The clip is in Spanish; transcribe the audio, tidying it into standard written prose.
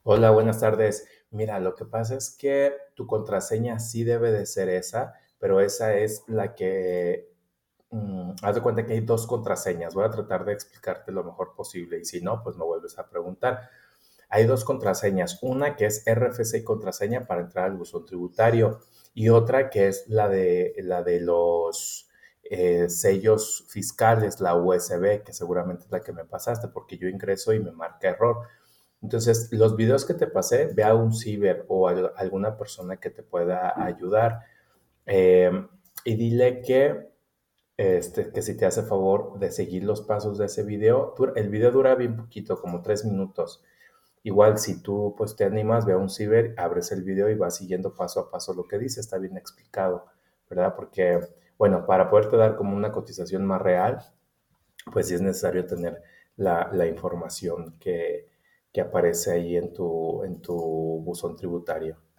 Hola, buenas tardes. Mira, lo que pasa es que tu contraseña sí debe de ser esa, pero esa es la que, haz de cuenta que hay dos contraseñas. Voy a tratar de explicarte lo mejor posible y si no, pues me vuelves a preguntar. Hay dos contraseñas, una que es RFC y contraseña para entrar al buzón tributario y otra que es la de los sellos fiscales, la USB, que seguramente es la que me pasaste porque yo ingreso y me marca error. Entonces, los videos que te pasé, ve a un ciber o a alguna persona que te pueda ayudar eh, y dile que si te hace favor de seguir los pasos de ese video. El video dura bien poquito, como 3 minutos. Igual si tú pues te animas, ve a un ciber, abres el video y vas siguiendo paso a paso lo que dice, está bien explicado, ¿verdad? Porque, bueno, para poderte dar como una cotización más real, pues sí es necesario tener la información que aparece ahí en tu buzón tributario.